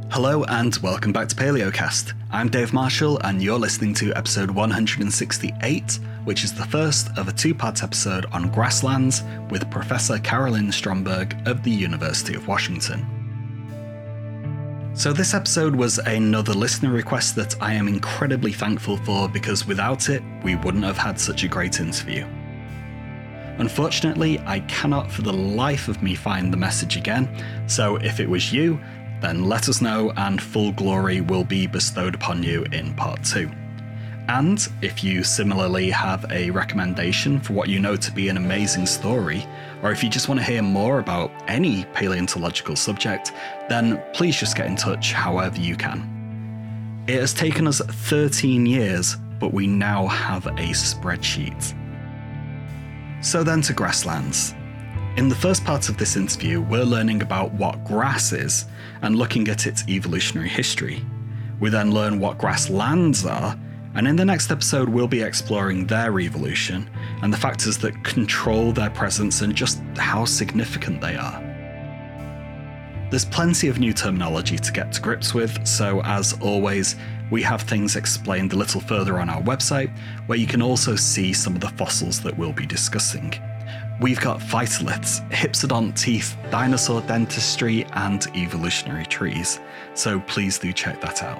Hello and welcome back to PaleoCast. I'm Dave Marshall and you're listening to episode 168, which is the first of a two-part episode on grasslands with Professor Carolyn Stromberg of the University of Washington. So this episode was another listener request that I am incredibly thankful for because without it, we wouldn't have had such a great interview. Unfortunately, I cannot for the life of me find the message again, so if it was you, then let us know and full glory will be bestowed upon you in part 2. And if you similarly have a recommendation for what you know to be an amazing story, or if you just want to hear more about any paleontological subject, then please just get in touch however you can. It has taken us 13 years, but we now have a spreadsheet. So then to grasslands. In the first part of this interview, we're learning about what grass is and looking at its evolutionary history. We then learn what grasslands are, and in the next episode we'll be exploring their evolution and the factors that control their presence and just how significant they are. There's plenty of new terminology to get to grips with, so as always, we have things explained a little further on our website, where you can also see some of the fossils that we'll be discussing. We've got phytoliths, hypsodont teeth, dinosaur dentistry, and evolutionary trees, so please do check that out.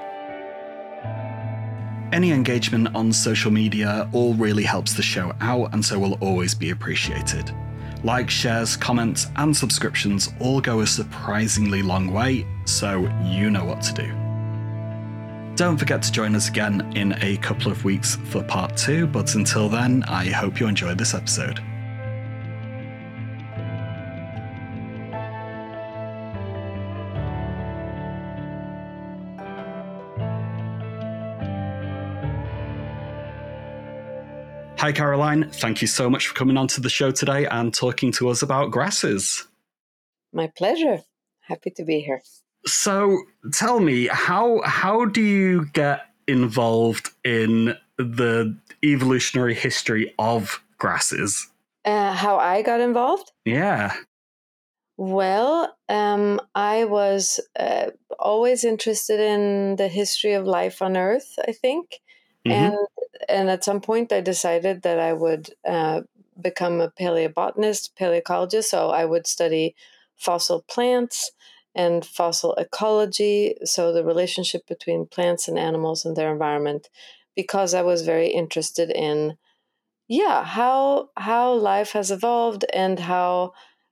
Any engagement on social media all really helps the show out and so will always be appreciated. Likes, shares, comments, and subscriptions all go a surprisingly long way, so you know what to do. Don't forget to join us again in a couple of weeks for part 2, but until then, I hope you enjoyed this episode. Hi Caroline, thank you so much for coming on to the show today and talking to us about grasses. My pleasure. Happy to be here. So tell me, how do you get involved in the evolutionary history of grasses? How I got involved? Yeah. Well, I was always interested in the history of life on Earth, I think. Mm-hmm. And at some point I decided that I would become a paleobotanist, paleoecologist. So I would study fossil plants and fossil ecology, so the relationship between plants and animals and their environment, because I was very interested in, how life has evolved and how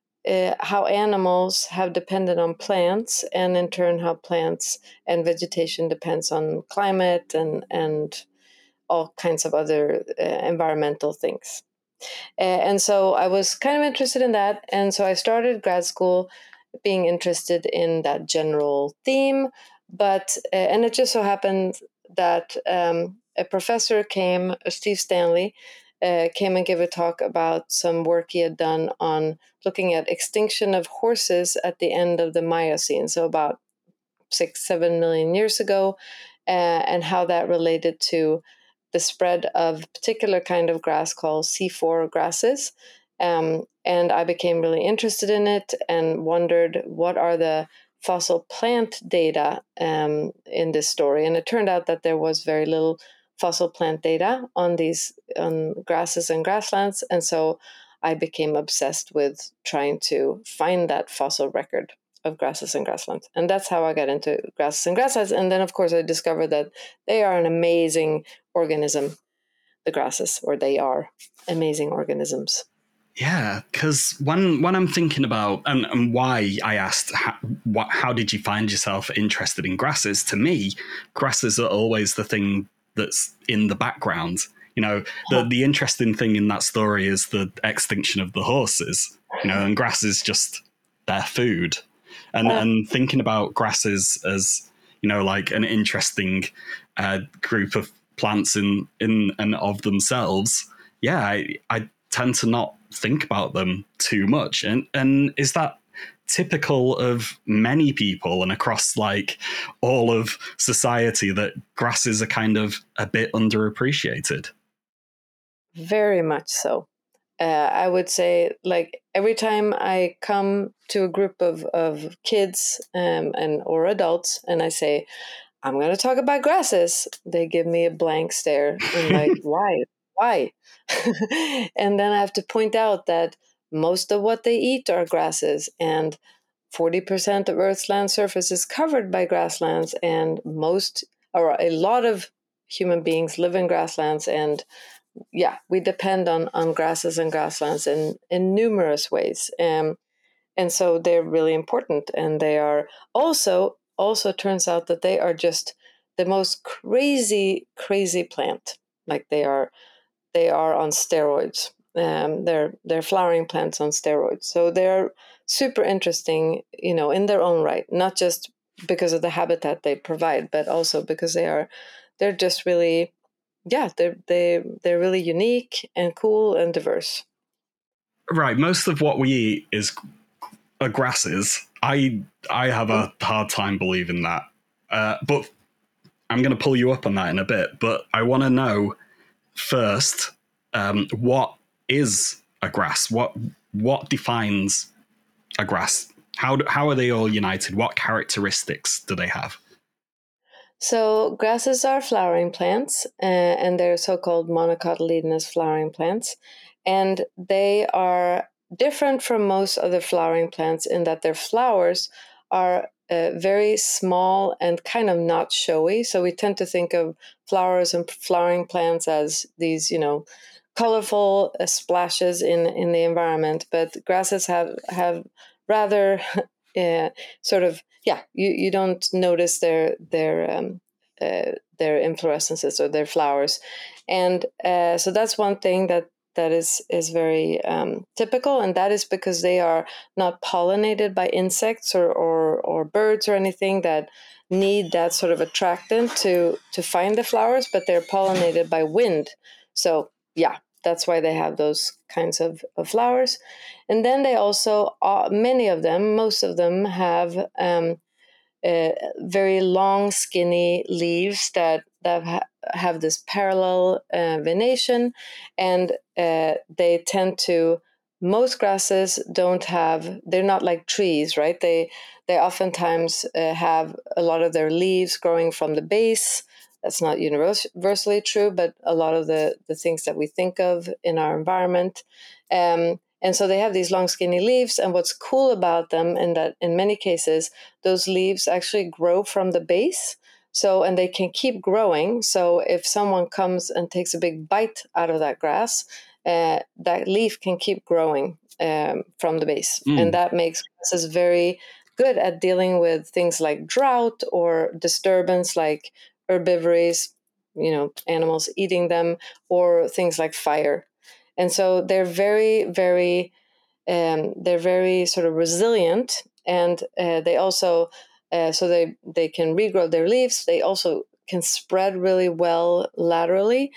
animals have depended on plants, and in turn how plants and vegetation depends on climate and all kinds of other environmental things. And so I was kind of interested in that. And so I started grad school being interested in that general theme. But, and it just so happened that a professor came, Steve Stanley, came and gave a talk about some work he had done on looking at extinction of horses at the end of the Miocene, so about 6-7 million years ago, and how that related to the spread of a particular kind of grass called C4 grasses. And I became really interested in it and wondered what are the fossil plant data in this story. And it turned out that there was very little fossil plant data on these grasses and grasslands. And so I became obsessed with trying to find that fossil record of grasses and grasslands. And that's how I got into grasses and grasslands. And then, of course, I discovered that they are an amazing organism, the grasses, or they are amazing organisms. Yeah, because when I'm thinking about, and why I asked, how did you find yourself interested in grasses? To me, grasses are always the thing that's in the background. You know, the interesting thing in that story is the extinction of the horses, and grass is just their food. And thinking about grasses as, like an interesting group of plants in and of themselves, I tend to not think about them too much. And is that typical of many people and across like all of society, that grasses are kind of a bit underappreciated? Very much so. I would say, like, every time I come to a group of kids and or adults, and I say, I'm going to talk about grasses, they give me a blank stare and like, why? And then I have to point out that most of what they eat are grasses, and 40% of Earth's land surface is covered by grasslands, and most or a lot of human beings live in grasslands, and yeah, we depend on grasses and grasslands in numerous ways. And so they're really important, and they are also turns out that they are just the most crazy plant. Like they are on steroids. They're flowering plants on steroids. So they're super interesting, in their own right. Not just because of the habitat they provide, but also because they're just really, yeah, they're really unique and cool and diverse. Right. Most of what we eat are grasses. I have a hard time believing that, but I'm going to pull you up on that in a bit. But I want to know first, what is a grass? What defines a grass? How are they all united? What characteristics do they have? So grasses are flowering plants, and they're so-called monocotyledonous flowering plants, and they are different from most other flowering plants in that their flowers are very small and kind of not showy. So we tend to think of flowers and flowering plants as these, colorful splashes in the environment, but grasses have rather sort of, yeah, you don't notice their inflorescences or their flowers, and so that's one thing that is very typical, and that is because they are not pollinated by insects or birds or anything that need that sort of attractant to find the flowers, but they're pollinated by wind. So yeah, that's why they have those kinds of flowers. And then they also, many of them, most of them have very long, skinny leaves that have this parallel venation, and they tend to. Most grasses don't have. They're not like trees, right? They oftentimes have a lot of their leaves growing from the base. That's not universally true, but a lot of the things that we think of in our environment. And so they have these long, skinny leaves. And what's cool about them, in that in many cases, those leaves actually grow from the base. So, and they can keep growing. So if someone comes and takes a big bite out of that grass, that leaf can keep growing from the base. And that makes grasses very good at dealing with things like drought or disturbance, like herbivories, animals eating them, or things like fire. And so they're very sort of resilient, and they also so they can regrow their leaves. They also can spread really well laterally,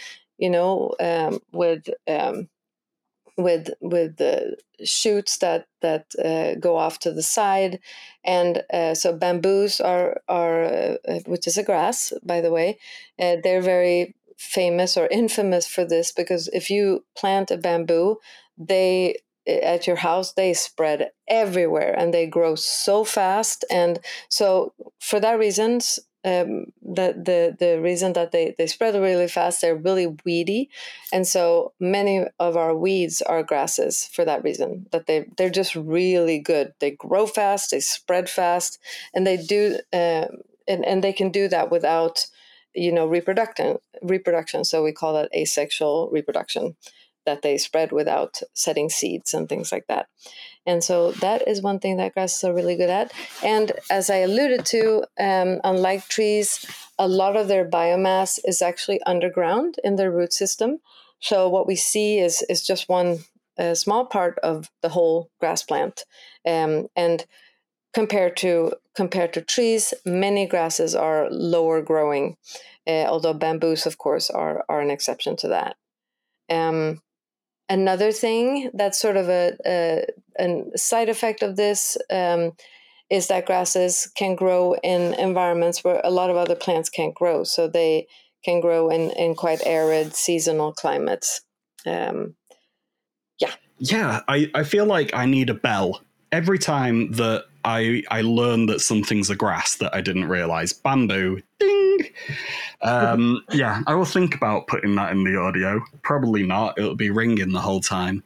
with the shoots that go off to the side. And so bamboos are which is a grass, by the way. They're very famous or infamous for this, because if you plant a bamboo, they at your house, they spread everywhere and they grow so fast. And so for that reason, the reason that they spread really fast, they're really weedy. And so many of our weeds are grasses for that reason, that they're just really good. They grow fast, they spread fast, and they do and they can do that without reproduction. So we call that asexual reproduction, that they spread without setting seeds and things like that. And so that is one thing that grasses are really good at. And as I alluded to, unlike trees, a lot of their biomass is actually underground in their root system. So what we see is just one small part of the whole grass plant. And compared to trees, many grasses are lower growing, although bamboos, of course, are an exception to that. Another thing that's sort of a side effect of this is that grasses can grow in environments where a lot of other plants can't grow. So they can grow in quite arid seasonal climates. Yeah. Yeah, I feel like I need a bell every time that I learn that something's a grass that I didn't realize. Bamboo, ding. Yeah, I will think about putting that in the audio. Probably not. It'll be ringing the whole time.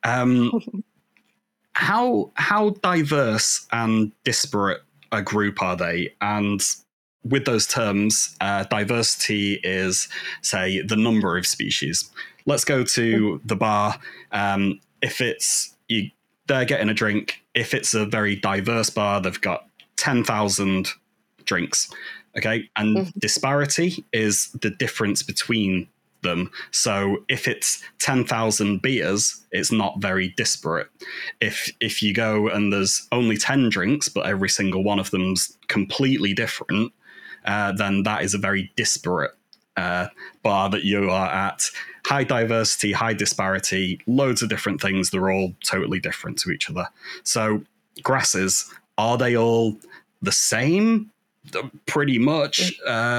How diverse and disparate a group are they? And with those terms, diversity is, say, the number of species. Let's go to the bar. If it's they're getting a drink. If it's a very diverse bar, they've got 10,000 drinks. Okay, and disparity is the difference between them. So if it's 10,000 beers, it's not very disparate. If you go and there's only 10 drinks, but every single one of them's completely different, then that is a very disparate bar that you are at. High diversity, high disparity, loads of different things. They're all totally different to each other. So grasses, are they all the same? Pretty much.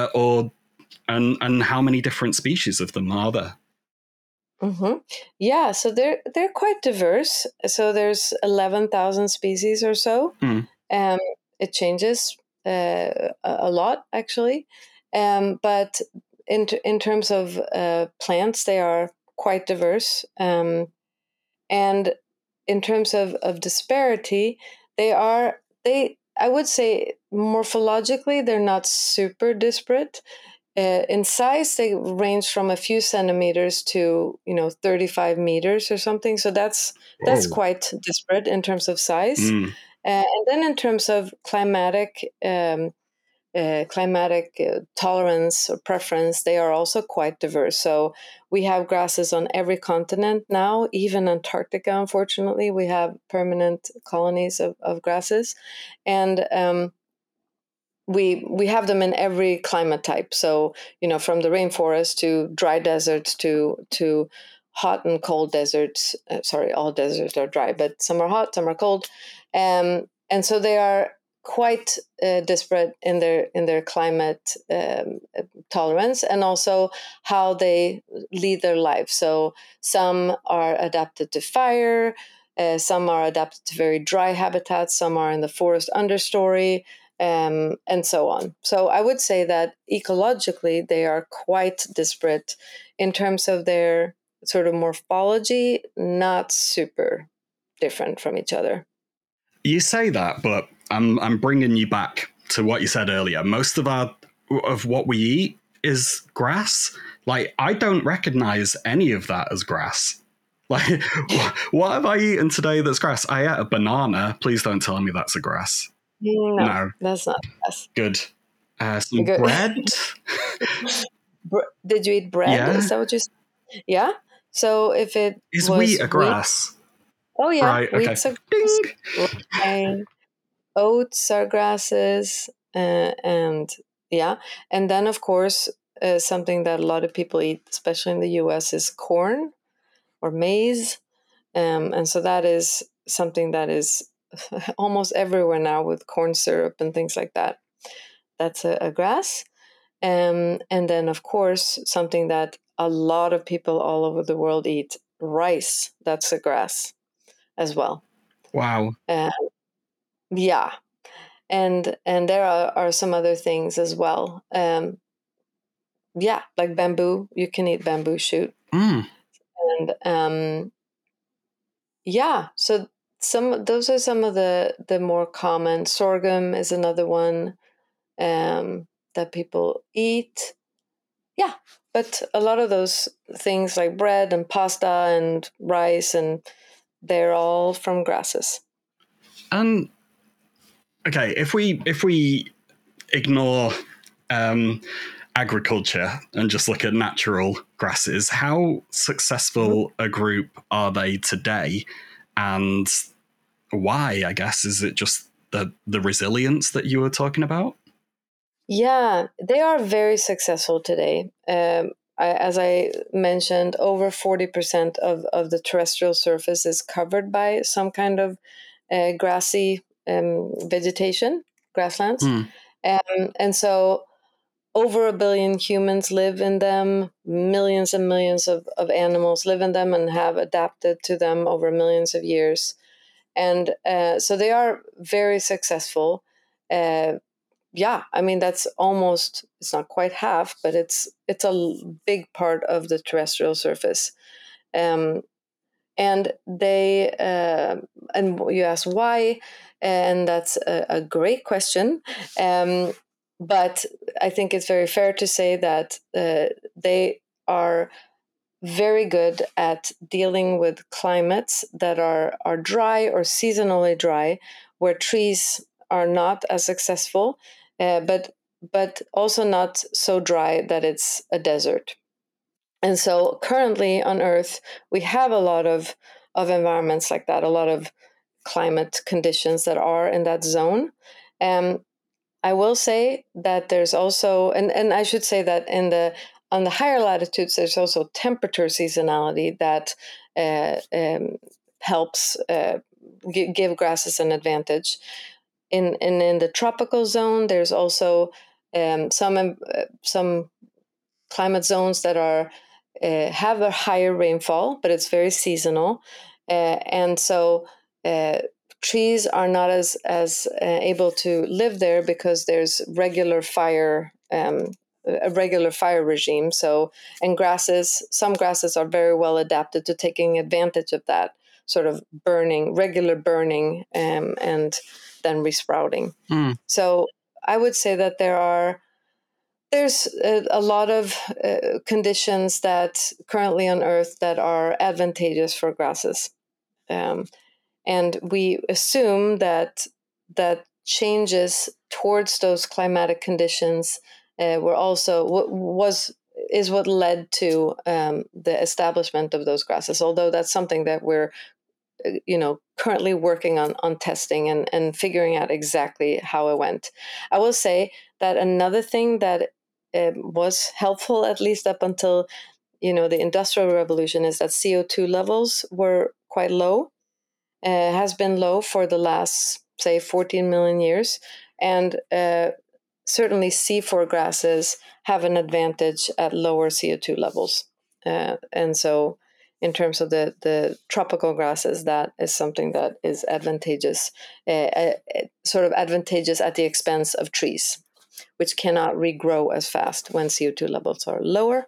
And how many different species of them are there? Yeah, so they're quite diverse. So there's 11,000 species or so. It changes a lot, actually. But in terms of plants, they are quite diverse. And in terms of disparity, I would say morphologically they're not super disparate. In size, they range from a few centimeters to 35 meters or something. So that's quite disparate in terms of size. And then in terms of climatic tolerance or preference, they are also quite diverse. So we have grasses on every continent now, even Antarctica. Unfortunately, we have permanent colonies of grasses, and we have them in every climate type. So from the rainforest to dry deserts to hot and cold deserts. Sorry, all deserts are dry, but some are hot, some are cold, and so they are quite disparate in their climate tolerance, and also how they lead their life. So some are adapted to fire, some are adapted to very dry habitats, some are in the forest understory, and so on. So I would say that ecologically they are quite disparate. In terms of their sort of morphology, not super different from each other. You say that, but I'm bringing you back to what you said earlier. Most of what we eat is grass. Like, I don't recognize any of that as grass. Like, what have I eaten today that's grass? I ate a banana. Please don't tell me that's a grass. No, that's not grass. Good. Some bread. Did you eat bread? Yeah. Is that what you said? Yeah. So if it is was wheat a grass? Oh yeah, Right. wheat's Okay. a grass. Rye, oats are grasses, and yeah, and then of course something that a lot of people eat, especially in the U.S., is corn or maize, and so that is something that is almost everywhere now with corn syrup and things like that. That's a grass. And then, of course, something that a lot of people all over the world eat, rice. That's a grass as well. Wow. Yeah. And there are some other things as well. Yeah, like bamboo. You can eat bamboo shoot. And yeah, so those are some of the more common. Sorghum is another one that people eat. Yeah, but a lot of those things like bread and pasta and rice, and they're all from grasses. Okay, if we ignore agriculture and just look at natural grasses, how successful a group are they today, and why? I guess, is it just the resilience that you were talking about? Yeah, they are very successful today. As I mentioned, over 40% of the terrestrial surface is covered by some kind of grassy vegetation, grasslands. And so over 1 billion humans live in them. Millions and millions of animals live in them and have adapted to them over millions of years. And so they are very successful. Yeah, I mean, that's almost, it's not quite half, but it's a big part of the terrestrial surface. And they, and you ask why, and that's a great question. But I think it's very fair to say that they are very good at dealing with climates that are dry or seasonally dry, where trees are not as successful, but also not so dry that it's a desert. And so currently on Earth, we have a lot of environments like that, a lot of climate conditions that are in that zone. I will say that there's also, and I should say that on the higher latitudes, there's also temperature seasonality that helps give grasses an advantage. In the tropical zone, there's also some climate zones that are have a higher rainfall, but it's very seasonal, and so trees are not as able to live there because there's regular fire. A regular fire regime. So, and some grasses are very well adapted to taking advantage of that sort of regular burning, and then resprouting. So, I would say that there's a lot of conditions that currently on Earth that are advantageous for grasses, and we assume that changes towards those climatic conditions were also is what led to the establishment of those grasses. Although that's something that we're currently working on testing and figuring out exactly how it went. I will say that another thing that was helpful, at least up until the Industrial Revolution, is that CO2 levels were quite low. Has been low for the last, say, 14 million years, and certainly C4 grasses have an advantage at lower CO2 levels, and so in terms of the tropical grasses, that is something that is advantageous, sort of advantageous at the expense of trees, which cannot regrow as fast when CO2 levels are lower.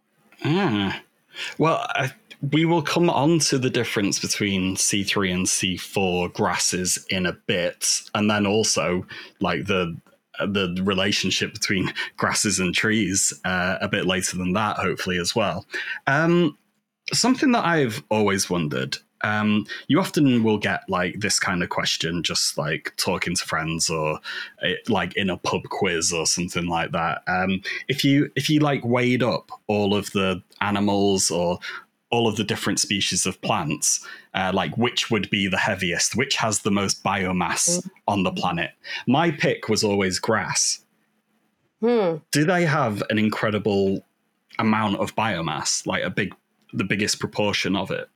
Well, we will come on to the difference between C3 and C4 grasses in a bit, and then also like the relationship between grasses and trees a bit later than that, hopefully, as well. Something that I've always wondered, you often will get like this kind of question just like talking to friends or like in a pub quiz or something like that. If you like weighed up all of the animals or all of the different species of plants, like which would be the heaviest, which has the most biomass on the planet, my pick was always grass. Do they have an incredible amount of biomass, like the biggest proportion of it?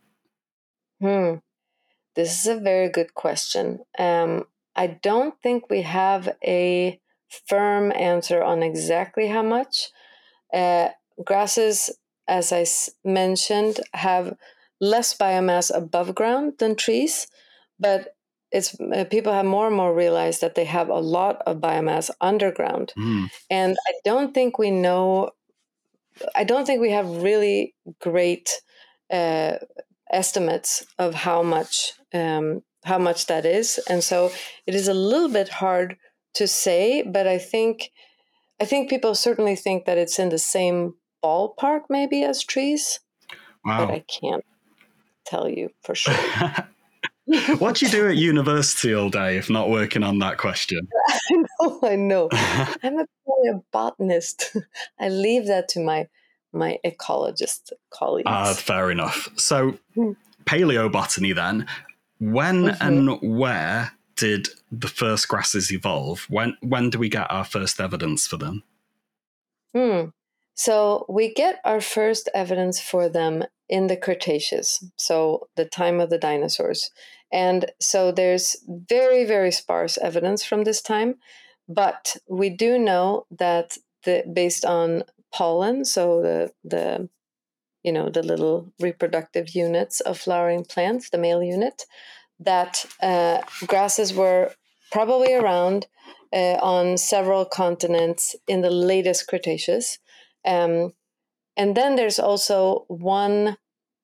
This is a very good question. I don't think we have a firm answer on exactly how much. Grasses, as I mentioned, have less biomass above ground than trees, but it's people have more and more realized that they have a lot of biomass underground. And I don't think we have really great estimates of how much that is, and so it is a little bit hard to say. But I think people certainly think that it's in the same ballpark, maybe, as trees. Wow. But I can't tell you for sure. What do you do at university all day if not working on that question? I know. I'm a botanist. I leave that to my ecologist colleagues. Fair enough. So, paleobotany then. When and where did the first grasses evolve? When do we get our first evidence for them? So we get our first evidence for them in the Cretaceous, so the time of the dinosaurs. And so there's very, very sparse evidence from this time, but we do know that based on pollen, so the the little reproductive units of flowering plants, the male unit, that grasses were probably around on several continents in the latest Cretaceous. And then there's also one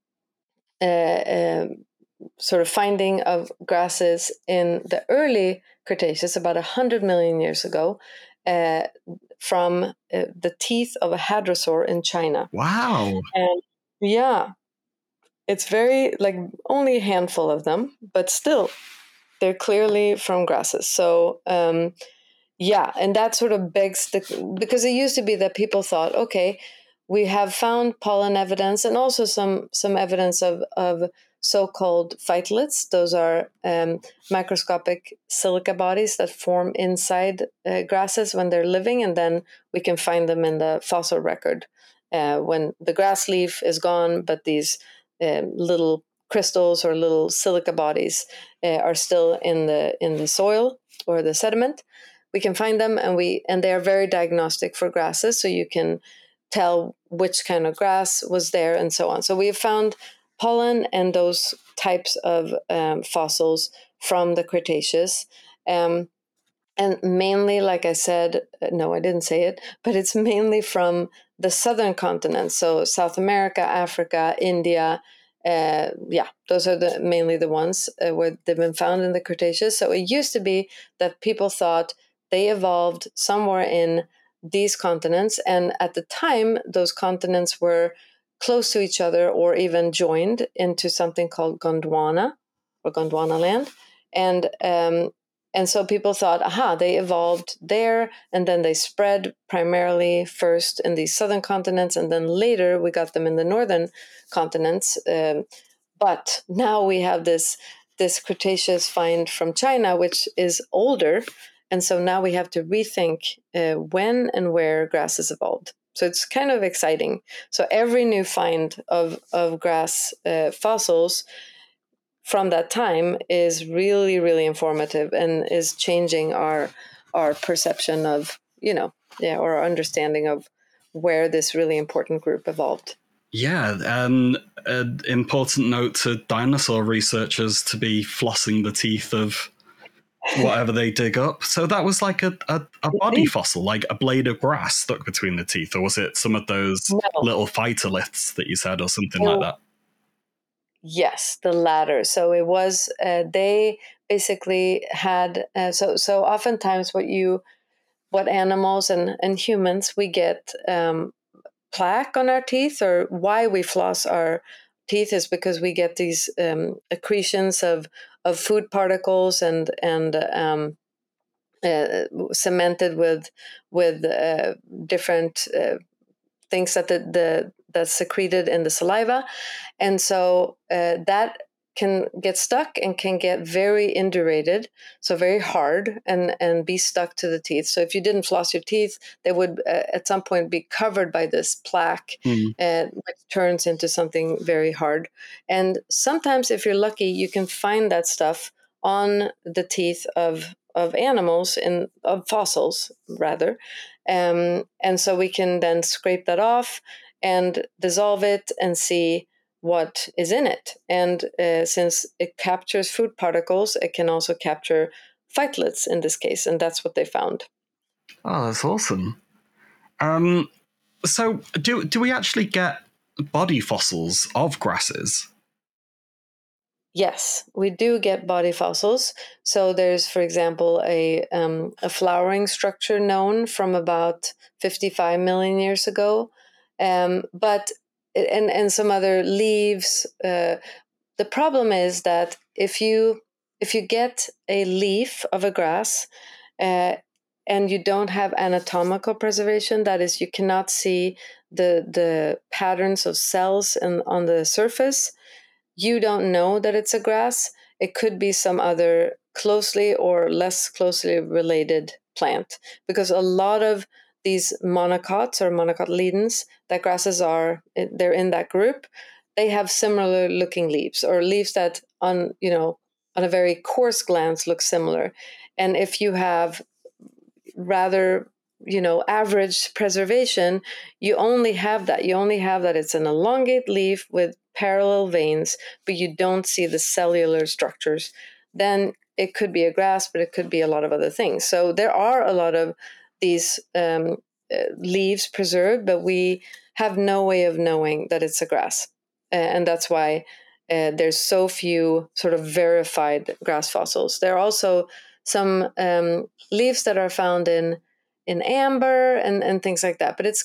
sort of finding of grasses in the early Cretaceous, about 100 million years ago, from the teeth of a hadrosaur in China. Wow. And yeah, it's very, like, only a handful of them, but still, they're clearly from grasses. So, yeah, and that sort of begs because it used to be that people thought, okay, we have found pollen evidence and also some evidence of so-called phytoliths. Those are microscopic silica bodies that form inside grasses when they're living, and then we can find them in the fossil record when the grass leaf is gone, but these little crystals or little silica bodies are still in the soil or the sediment. We can find them, and they are very diagnostic for grasses, so you can tell which kind of grass was there and so on. So we have found pollen and those types of fossils from the Cretaceous. And mainly, like I said, no, I didn't say it, but it's mainly from the southern continents. So South America, Africa, India. Yeah, those are mainly the ones where they've been found in the Cretaceous. So it used to be that people thought they evolved somewhere in these continents. And at the time, those continents were close to each other or even joined into something called Gondwana or Gondwana land. And so people thought, aha, they evolved there, and then they spread primarily first in the southern continents, and then later we got them in the northern continents. But now we have this Cretaceous find from China, which is older, and so now we have to rethink when and where grasses evolved. So it's kind of exciting. So every new find of grass fossils from that time is really, really informative and is changing our perception of, or our understanding of where this really important group evolved. Yeah, an important note to dinosaur researchers to be flossing the teeth of whatever they dig up. So that was like a body fossil, like a blade of grass stuck between the teeth, or was it some of those little phytoliths that you said, or something like that? Yes, the latter. So it was they basically had so oftentimes what animals and humans, we get plaque on our teeth, or why we floss our teeth is because we get these accretions of food particles and cemented with different things that's secreted in the saliva, and so that can get stuck and can get very indurated, so very hard, and be stuck to the teeth. So if you didn't floss your teeth, they would at some point be covered by this plaque, which turns into something very hard. And sometimes, if you're lucky, you can find that stuff on the teeth of animals, of fossils rather. And so we can then scrape that off and dissolve it and see what is in it. And since it captures food particles, it can also capture phytoliths in this case, and that's what they found. Oh, that's awesome. So do we actually get body fossils of grasses? Yes, we do get body fossils. So there's, for example, a flowering structure known from about 55 million years ago, but and some other leaves. The problem is that if you get a leaf of a grass and you don't have anatomical preservation, that is, you cannot see the patterns of cells on the surface, you don't know that it's a grass. It could be some other closely or less closely related plant, because a lot of these monocots or monocotyledons that grasses are, they're in that group, they have similar looking leaves, or leaves that on a very coarse glance look similar. And if you have rather average preservation, you only have that it's an elongate leaf with parallel veins, but you don't see the cellular structures. Then it could be a grass, but it could be a lot of other things. So there are a lot of these leaves preserved, but we have no way of knowing that it's a grass. And that's why there's so few sort of verified grass fossils. There are also some leaves that are found in amber and things like that. But it's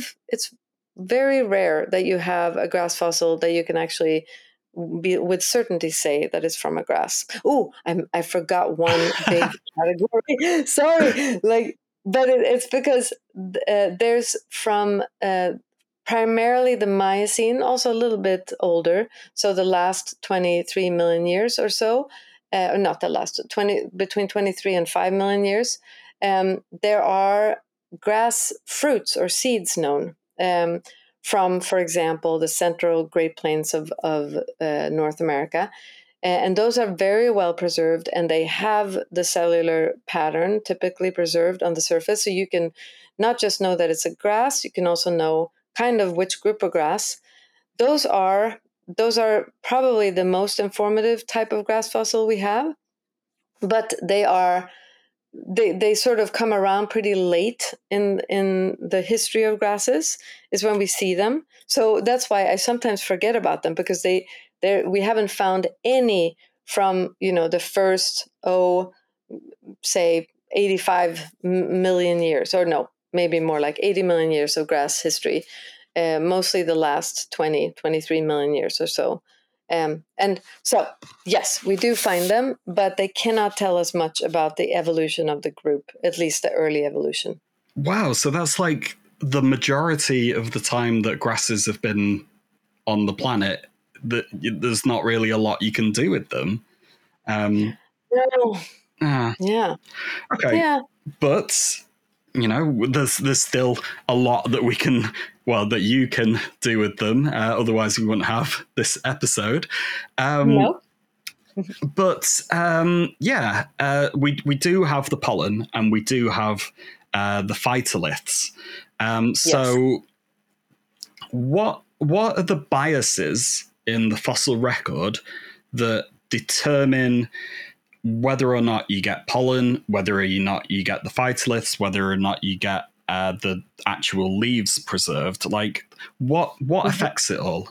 very rare that you have a grass fossil that you can actually be with certainty say that it's from a grass. Oh, I forgot one big category. Sorry, but it's because there's from primarily the Miocene, also a little bit older, so the last 23 million years or so, or not the last 20, between 23 and 5 million years. There are grass fruits or seeds known from, for example, the central Great Plains of North America. And those are very well preserved, and they have the cellular pattern typically preserved on the surface. So you can not just know that it's a grass, you can also know kind of which group of grass. Those are probably the most informative type of grass fossil we have, but they sort of come around pretty late in the history of grasses is when we see them. So that's why I sometimes forget about them, because we haven't found any from the first say 85 million years, or no, maybe more like 80 million years of grass history, mostly the last 23 million years or so. And so, yes, we do find them, but they cannot tell us much about the evolution of the group, at least the early evolution. Wow, so that's like the majority of the time that grasses have been on the planet, that there's not really a lot you can do with them. No. Yeah. Okay. Yeah. But there's still a lot that that you can do with them. Otherwise, we wouldn't have this episode. No. But we do have the pollen, and we do have the phytoliths. So, what are the biases in the fossil record that determine whether or not you get pollen, whether or not you get the phytoliths, whether or not you get the actual leaves preserved? Like, what affects it all?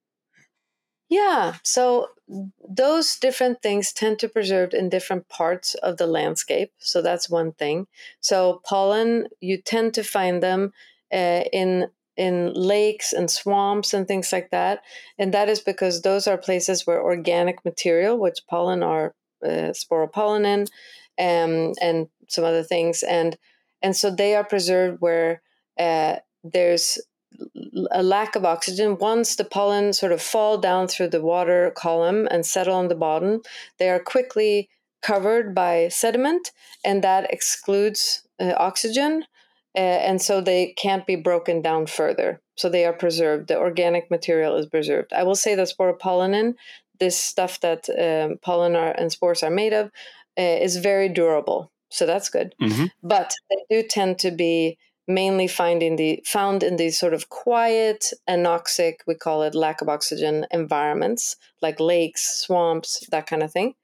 Yeah, so those different things tend to preserve in different parts of the landscape. So that's one thing. So pollen, you tend to find them in lakes and swamps and things like that, and that is because those are places where organic material, which pollen are sporopollenin, and some other things, and so they are preserved where there's a lack of oxygen. Once the pollen sort of fall down through the water column and settle on the bottom, they are quickly covered by sediment, and that excludes oxygen, and so they can't be broken down further. So they are preserved. The organic material is preserved. I will say that sporopollenin, this stuff that pollen and spores are made of, is very durable. So that's good. Mm-hmm. But they do tend to be mainly found in these sort of quiet, anoxic, we call it lack of oxygen environments, like lakes, swamps, that kind of thing.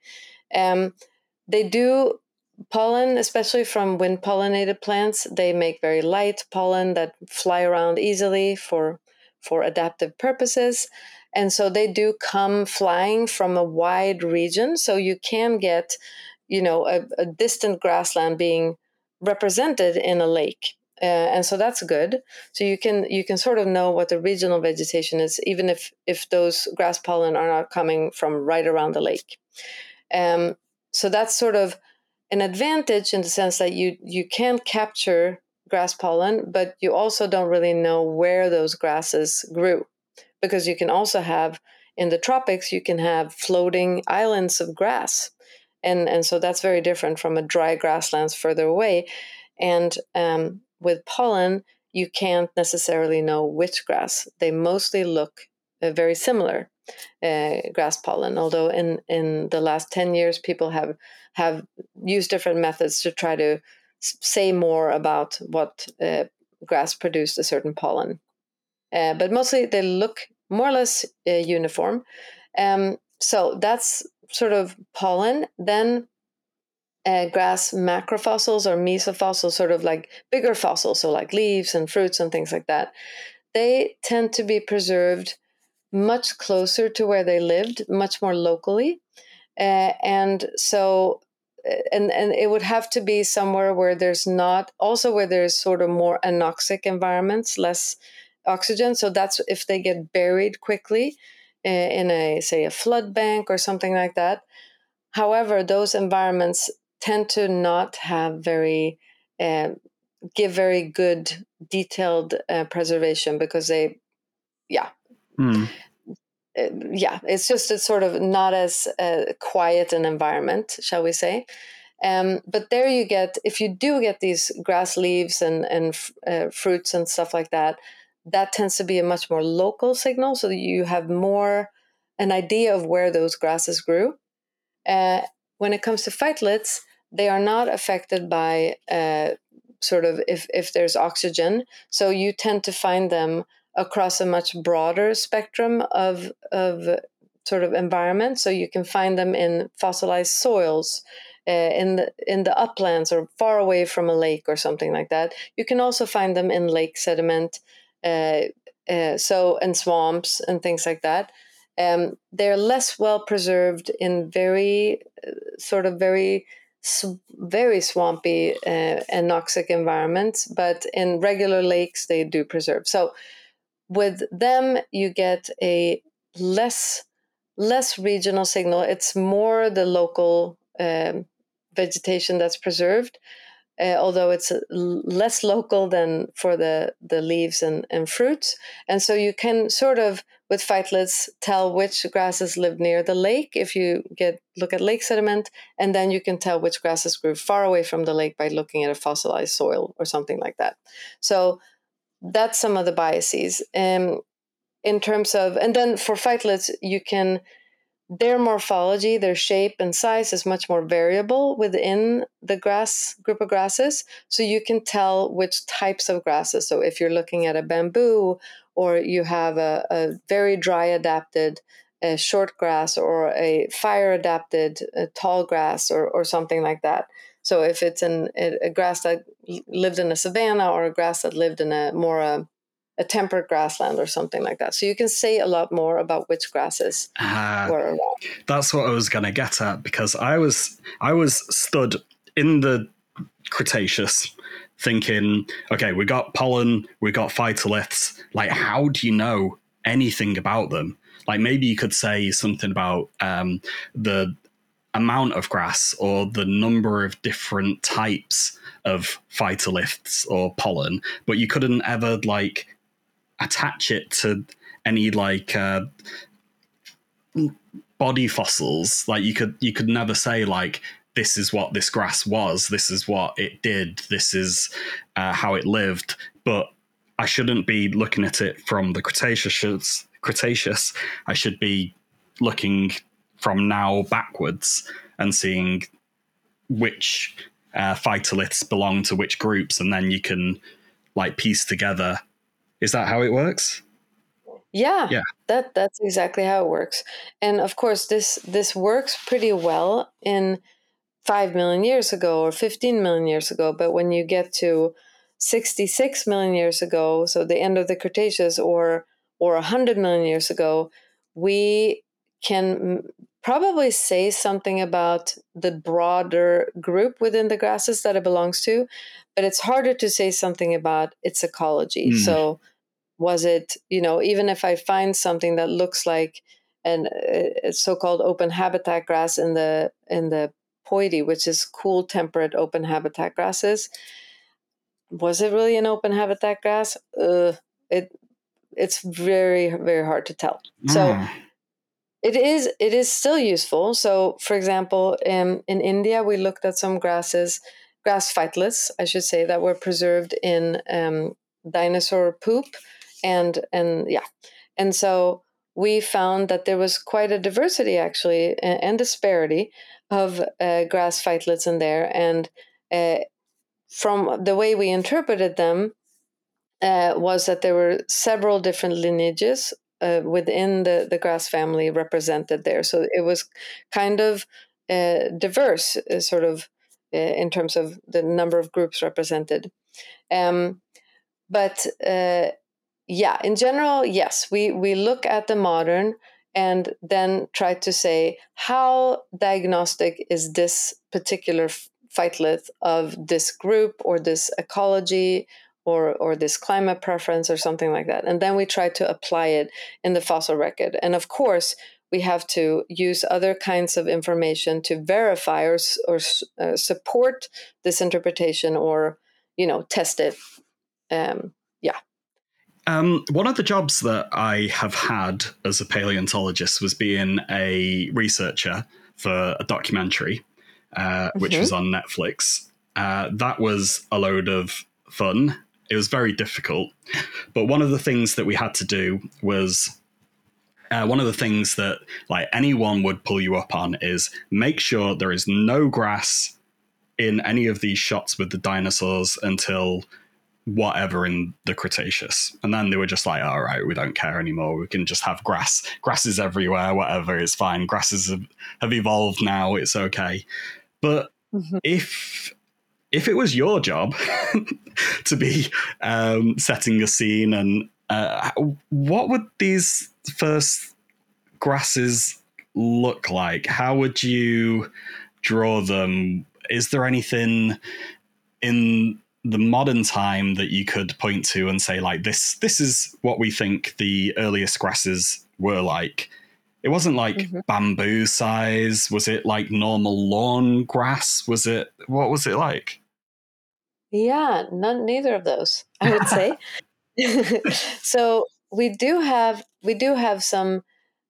They do pollen, especially from wind pollinated plants. They make very light pollen that fly around easily for adaptive purposes. And so they do come flying from a wide region. So you can get, a distant grassland being represented in a lake. And so that's good. So you can sort of know what the regional vegetation is, even if those grass pollen are not coming from right around the lake. So that's sort of an advantage in the sense that you can capture grass pollen, but you also don't really know where those grasses grew, because you can also have, in the tropics, you can have floating islands of grass, and so that's very different from a dry grasslands further away. And with pollen, you can't necessarily know which grass. They mostly look very similar, grass pollen, although in the last 10 years, people have used different methods to try to say more about what grass produced a certain pollen. But mostly they look more or less uniform. So that's sort of pollen. Then grass macrofossils or mesofossils, sort of like bigger fossils, so like leaves and fruits and things like that, they tend to be preserved much closer to where they lived, much more locally. And so, and it would have to be somewhere where there's not, also where there's sort of more anoxic environments, less oxygen. So that's if they get buried quickly in a, say, a flood bank or something like that. However, those environments tend to not have very, give very good detailed preservation because they, yeah. Yeah, it's just it's sort of not as quiet an environment, shall we say. But there you get, if you do get these grass leaves and fruits and stuff like that, that tends to be a much more local signal, so that you have more an idea of where those grasses grew. When it comes to phytoliths, they are not affected by sort of if there's oxygen, so you tend to find them across a much broader spectrum of sort of environment. So you can find them in fossilized soils, in the uplands or far away from a lake or something like that. You can also find them in lake sediment, so and swamps and things like that. They're less well preserved in very sort of very swampy and anoxic environments, but in regular lakes they do preserve. So with them you get a less regional signal. It's more the local vegetation that's preserved, although it's less local than for the leaves and fruits. And so you can sort of, with phytoliths, tell which grasses live near the lake if you look at lake sediment, and then you can tell which grasses grew far away from the lake by looking at a fossilized soil or something like that. So that's some of the biases. In terms of, and then for phytoliths, you can, their morphology, their shape and size is much more variable within the grass group of grasses. So you can tell which types of grasses. So if you're looking at a bamboo, or you have a very dry adapted short grass, or a fire adapted tall grass, or something like that. So if it's a grass that lived in a savanna, or a grass that lived in a more a temperate grassland or something like that. So you can say a lot more about which grasses were around. That's what I was going to get at, because I was stood in the Cretaceous thinking, okay, we got pollen, we got phytoliths. Like, how do you know anything about them? Like, maybe you could say something about the amount of grass or the number of different types of phytoliths or pollen, but you couldn't ever like attach it to any like body fossils. Like you could never say like, this is what this grass was, this is what it did, this is how it lived. But I shouldn't be looking at it from the Cretaceous. I should be looking from now backwards and seeing which phytoliths belong to which groups, and then you can like piece together. Is that how it works? Yeah. That's exactly how it works. And of course, this works pretty well in 5 million years ago or 15 million years ago. But when you get to 66 million years ago, so the end of the Cretaceous, or 100 million years ago, we can probably say something about the broader group within the grasses that it belongs to, but it's harder to say something about its ecology. So was it, even if I find something that looks like a so-called open habitat grass in the Poidy, which is cool temperate open habitat grasses, was it really an open habitat grass? It's very, very hard to tell. So it is still useful. So for example, in India, we looked at some grass phytoliths, I should say, that were preserved in dinosaur poop. And so we found that there was quite a diversity, actually, and disparity of grass phytoliths in there. And from the way we interpreted them, was that there were several different lineages within the grass family represented there. So it was kind of diverse, sort of, in terms of the number of groups represented. But yeah, in general, yes, we look at the modern and then try to say, how diagnostic is this particular phytolith of this group or this ecology or this climate preference or something like that. And then we try to apply it in the fossil record. And of course, we have to use other kinds of information to verify or support this interpretation, or, test it. Yeah. One of the jobs that I have had as a paleontologist was being a researcher for a documentary, which was on Netflix. That was a load of fun. It was very difficult. But one of the things that we had to do was, one of the things that like anyone would pull you up on is make sure there is no grass in any of these shots with the dinosaurs until whatever in the Cretaceous. And then they were just like, all right, we don't care anymore. We can just have grass. Grass is everywhere, whatever, it's fine. Grasses have evolved now, it's okay. But if it was your job to be setting a scene, and what would these first grasses look like? How would you draw them? Is there anything in the modern time that you could point to and say, like, this is what we think the earliest grasses were like? It wasn't like bamboo size. Was it like normal lawn grass? What was it like? Yeah, neither of those, I would say. So we do have some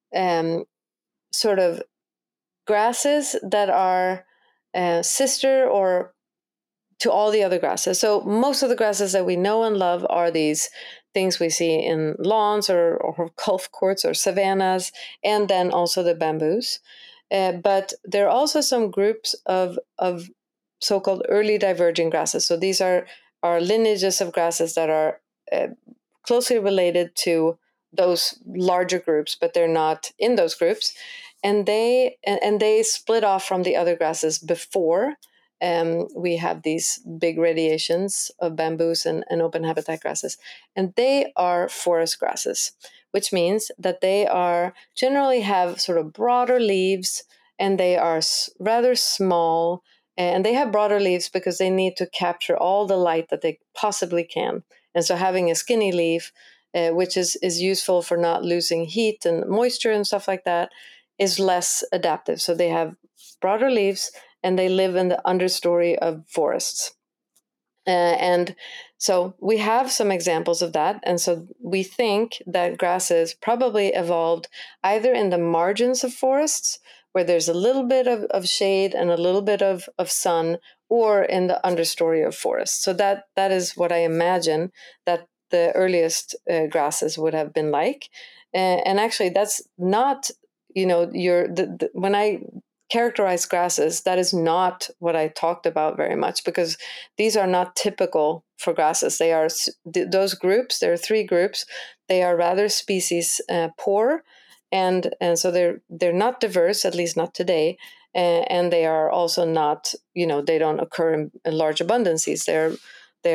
sort of grasses that are sister or to all the other grasses. So most of the grasses that we know and love are these things we see in lawns or golf courts or savannas, and then also the bamboos. But there are also some groups of so-called early diverging grasses. So these are lineages of grasses that are closely related to those larger groups, but they're not in those groups, and they split off from the other grasses before we have these big radiations of bamboos and open habitat grasses, and they are forest grasses, which means that they are generally have sort of broader leaves, and they are rather small, and they have broader leaves because they need to capture all the light that they possibly can. And so having a skinny leaf, which is useful for not losing heat and moisture and stuff like that, is less adaptive. So they have broader leaves, and they live in the understory of forests. And so we have some examples of that. And so we think that grasses probably evolved either in the margins of forests, where there's a little bit of shade and a little bit of sun, or in the understory of forests. So that is what I imagine that the earliest grasses would have been like. And actually, that's not, when I characterize grasses, that is not what I talked about very much, because these are not typical for grasses. They are those groups. There are three groups. They are rather species poor, and so they're not diverse, at least not today. And they are also not, they don't occur in large abundances. They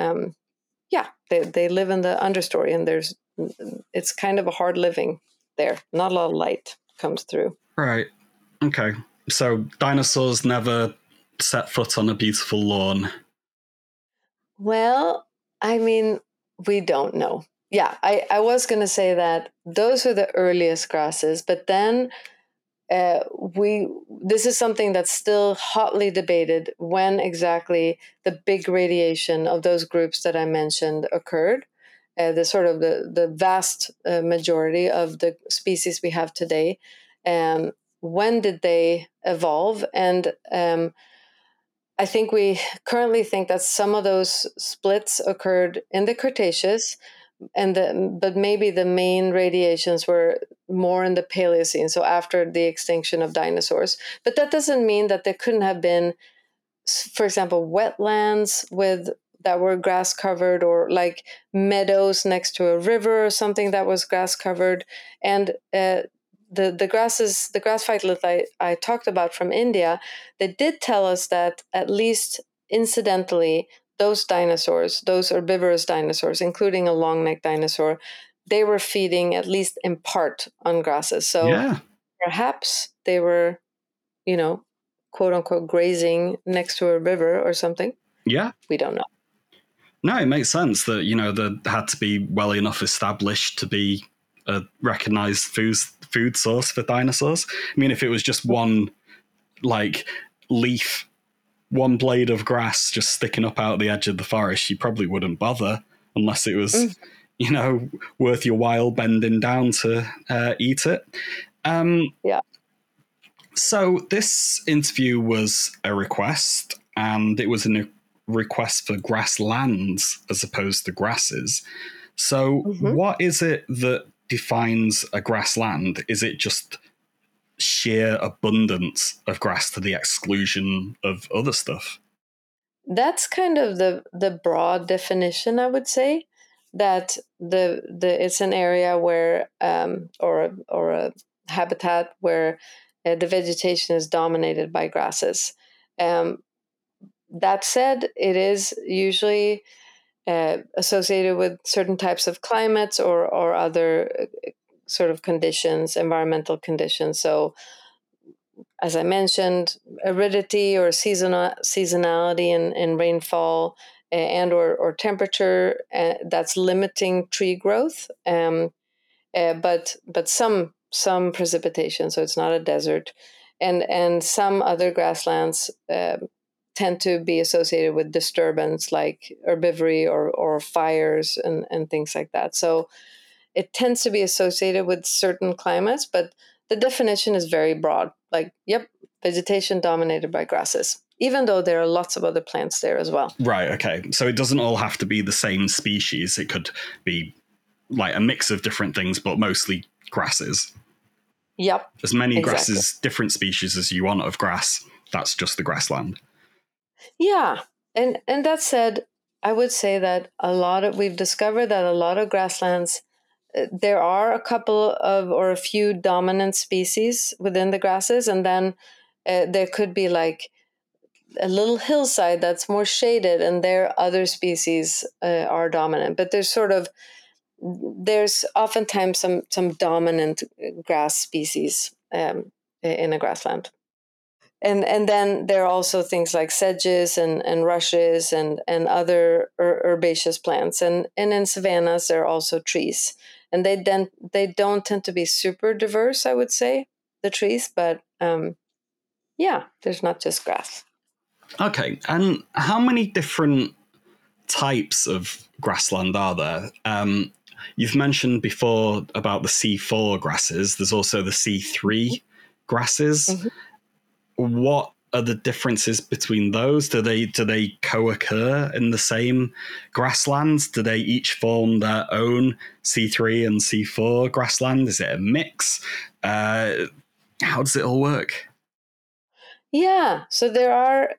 live in the understory, and it's kind of a hard living there. Not a lot of light comes through. Right. Okay. So dinosaurs never set foot on a beautiful lawn. Well, I mean, we don't know. Yeah, I was going to say that those are the earliest grasses, but then this is something that's still hotly debated, when exactly the big radiation of those groups that I mentioned occurred. The vast majority of the species we have today. When did they evolve? And I think we currently think that some of those splits occurred in the Cretaceous, but maybe the main radiations were more in the Paleocene, so after the extinction of dinosaurs. But that doesn't mean that there couldn't have been for example, wetlands that were grass covered, or like meadows next to a river or something that was grass covered. And the grass phytolith I talked about from India, they did tell us that, at least incidentally, those dinosaurs, those herbivorous dinosaurs, including a long-necked dinosaur, they were feeding at least in part on grasses. So Yeah. perhaps they were, quote unquote, grazing next to a river or something. Yeah. We don't know. No, it makes sense that, there had to be well enough established to be a recognized food source for dinosaurs. I mean, if it was just one, like, leaf, one blade of grass just sticking up out the edge of the forest, you probably wouldn't bother unless it was, worth your while bending down to eat it. Yeah. So this interview was a request, and it was a request for grasslands as opposed to grasses. So what is it that defines a grassland? Is it just sheer abundance of grass to the exclusion of other stuff? That's kind of the broad definition, I would say, that the it's an area where or a habitat where the vegetation is dominated by grasses. That said, it is usually associated with certain types of climates or other sort of conditions, environmental conditions. So, as I mentioned, aridity or seasonality in rainfall and or temperature that's limiting tree growth, but some precipitation, so it's not a desert, and some other grasslands tend to be associated with disturbance like herbivory or fires and things like that. So it tends to be associated with certain climates, but the definition is very broad. Like, yep, vegetation dominated by grasses, even though there are lots of other plants there as well. Right, okay. So it doesn't all have to be the same species. It could be like a mix of different things, but mostly grasses. Yep. As many exactly. grasses, different species as you want of grass. That's just the grassland. Yeah. And that said, I would say that we've discovered that a lot of grasslands, there are a couple of or a few dominant species within the grasses, and then there could be like a little hillside that's more shaded, and there other species are dominant. But there's oftentimes some dominant grass species in a grassland. And then there are also things like sedges and rushes and other herbaceous plants. And in savannas, there are also trees. And they don't tend to be super diverse, I would say, the trees. But yeah, there's not just grass. Okay, and how many different types of grassland are there? You've mentioned before about the C4 grasses. There's also the C3 grasses. Mm-hmm. What are the differences between those? Do they co-occur in the same grasslands? Do they each form their own C3 and C4 grassland? Is it a mix? How does it all work? Yeah, so there are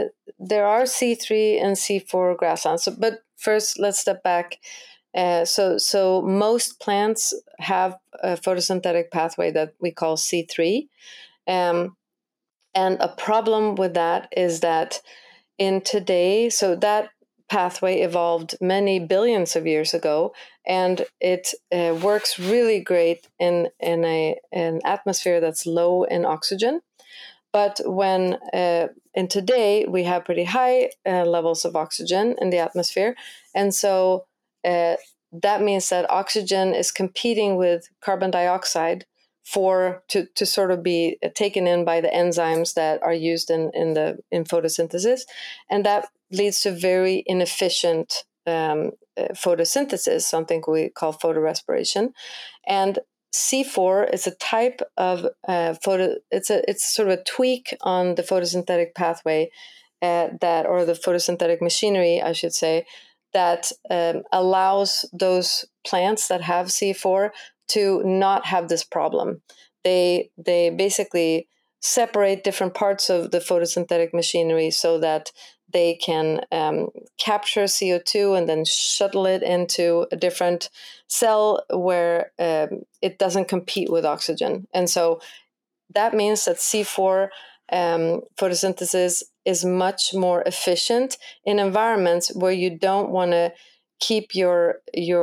C3 and C4 grasslands. But first, let's step back. So most plants have a photosynthetic pathway that we call C3. And a problem with that is that so that pathway evolved many billions of years ago, and it works really great in an atmosphere that's low in oxygen. But when in today we have pretty high levels of oxygen in the atmosphere, and so that means that oxygen is competing with carbon dioxide to sort of be taken in by the enzymes that are used in photosynthesis, and that leads to very inefficient photosynthesis, something we call photorespiration. And C4 is a type of it's sort of a tweak on the photosynthetic pathway or the photosynthetic machinery, I should say, that allows those plants that have C4 to not have this problem. They basically separate different parts of the photosynthetic machinery so that they can capture CO2 and then shuttle it into a different cell where it doesn't compete with oxygen. And so that means that C4 photosynthesis is much more efficient in environments where you don't want to keep your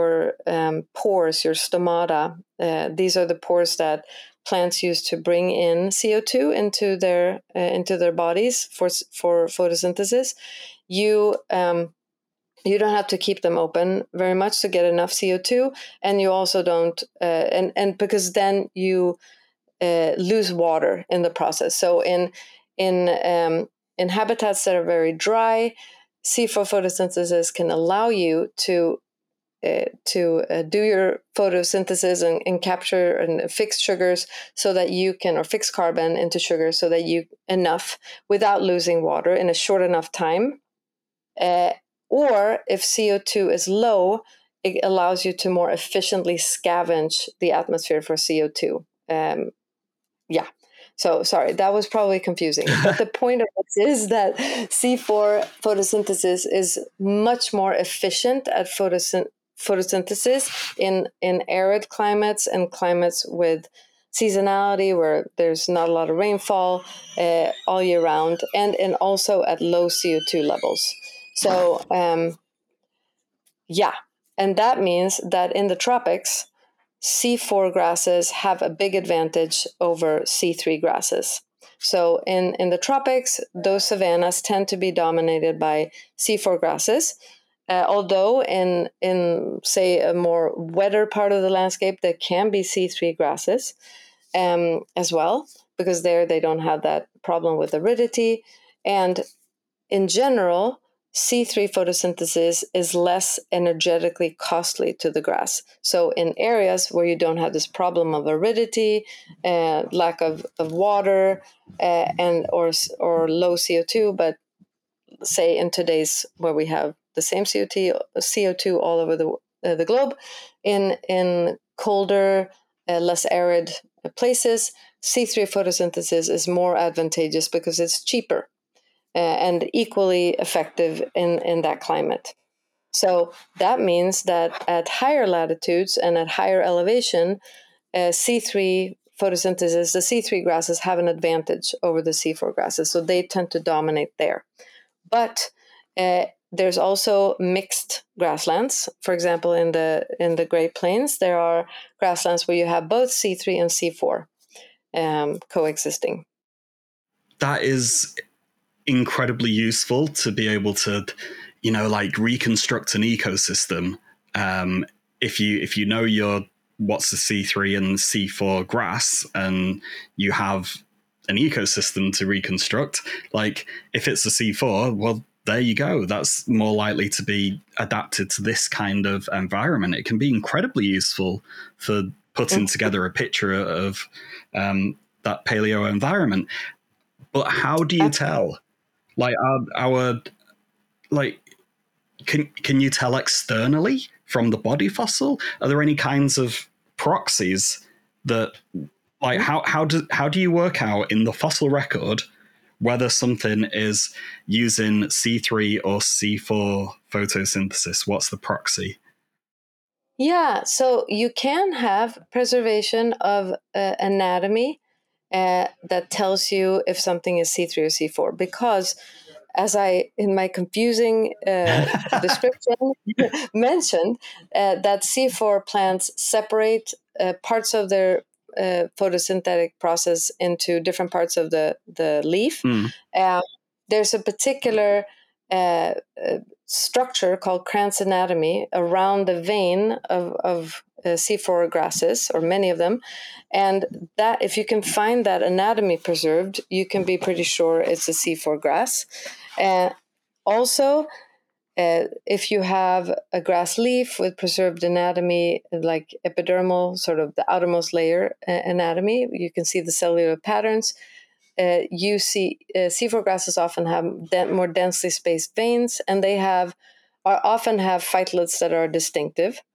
pores, your stomata. These are the pores that plants use to bring in CO2 into their bodies for photosynthesis. You don't have to keep them open very much to get enough CO2, and you also don't and because then you lose water in the process. So in habitats that are very dry, C4 photosynthesis can allow you to do your photosynthesis and capture and fix sugars so that you can, or fix carbon into sugar so that you enough without losing water in a short enough time. Or if CO2 is low, it allows you to more efficiently scavenge the atmosphere for CO2. Yeah. So sorry, that was probably confusing. But the point of this is that C4 photosynthesis is much more efficient at photosynthesis in arid climates and climates with seasonality where there's not a lot of rainfall all year round, and also at low CO2 levels. So yeah, and that means that in the tropics, C4 grasses have a big advantage over C3 grasses. So in the tropics, those savannas tend to be dominated by C4 grasses, although in say a more wetter part of the landscape, there can be C3 grasses as well, because there they don't have that problem with aridity. And in general, C3 photosynthesis is less energetically costly to the grass. So in areas where you don't have this problem of aridity, lack of water, and or low CO2, but say in today's where we have the same CO2 all over the globe, in colder, less arid places, C3 photosynthesis is more advantageous because it's cheaper and equally effective in that climate. So that means that at higher latitudes and at higher elevation, C3 photosynthesis, the C3 grasses have an advantage over the C4 grasses, so they tend to dominate there. But there's also mixed grasslands. For example, in the Great Plains, there are grasslands where you have both C3 and C4 coexisting. That is incredibly useful to be able to, like reconstruct an ecosystem. If you know what's the C3 and C4 grass, and you have an ecosystem to reconstruct, like if it's a C4, well, there you go. That's more likely to be adapted to this kind of environment. It can be incredibly useful for putting together a picture of that paleo environment. But how do you tell? Like can you tell externally from the body fossil? Are there any kinds of proxies that, like, how do you work out in the fossil record whether something is using C3 or C4 photosynthesis? What's the proxy? Yeah, so you can have preservation of anatomy that tells you if something is C3 or C4, because as I, in my confusing description, mentioned, that C4 plants separate parts of their photosynthetic process into different parts of the leaf. There's a particular structure called Krantz anatomy around the vein of C4 grasses, or many of them, and that if you can find that anatomy preserved, you can be pretty sure it's a C4 grass. Also, if you have a grass leaf with preserved anatomy, like epidermal, sort of the outermost layer anatomy, you can see the cellular patterns. You see C4 grasses often have more densely spaced veins, and they often have phytoliths that are distinctive.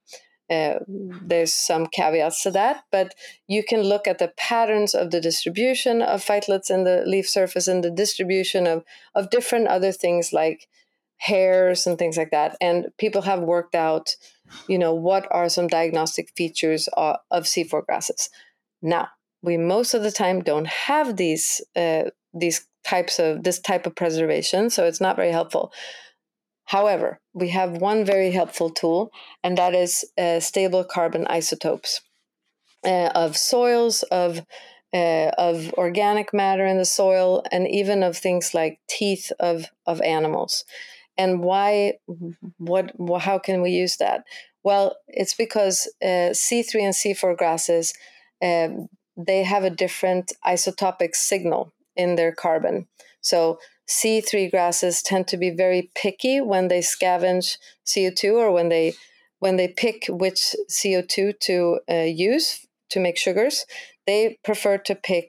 There's some caveats to that, but you can look at the patterns of the distribution of phytoliths in the leaf surface and the distribution of different other things like hairs and things like that. And people have worked out, what are some diagnostic features of C4 grasses. Now, we most of the time don't have this type of preservation, so it's not very helpful. However, we have one very helpful tool, and that is stable carbon isotopes of soils, of organic matter in the soil, and even of things like teeth of animals. And how can we use that? Well, it's because C3 and C4 grasses, they have a different isotopic signal in their carbon. So C3 grasses tend to be very picky when they scavenge CO2, or when they pick which CO2 to use to make sugars. They prefer to pick